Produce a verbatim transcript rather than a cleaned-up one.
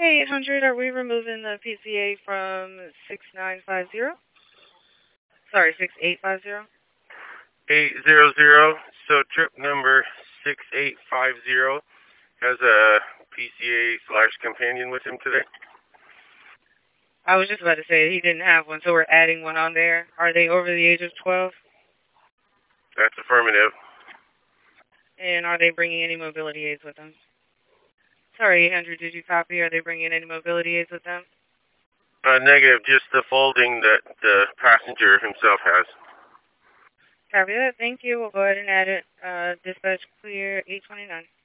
Hey, eight hundred, are we removing the P C A from six nine five zero? Sorry, six eight five zero? eight hundred, so trip number six eight five zero has a P C A slash companion with him today. I was just about to say he didn't have one, so we're adding one on there. Are they over the age of twelve? That's affirmative. And are they bringing any mobility aids with them? Sorry, eight hundred, did you copy? Are they bringing any mobility aids with them? Uh, negative, just the folding that the passenger himself has. Copy that. Thank you. We'll go ahead and add it. Uh, dispatch clear eight twenty-nine.